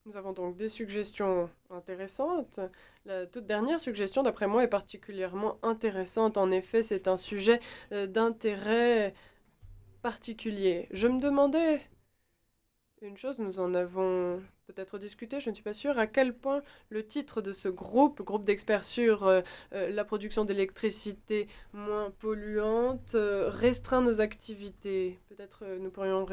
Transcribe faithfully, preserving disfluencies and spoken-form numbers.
Nous avons donc des suggestions intéressantes. La toute dernière suggestion, d'après moi, est particulièrement intéressante. En effet, c'est un sujet euh, d'intérêt particulier. Je me demandais une chose, nous en avons peut-être discuté, je ne suis pas sûre, à quel point le titre de ce groupe, groupe d'experts sur euh, euh, la production d'électricité moins polluante, euh, restreint nos activités. Peut-être euh, nous pourrions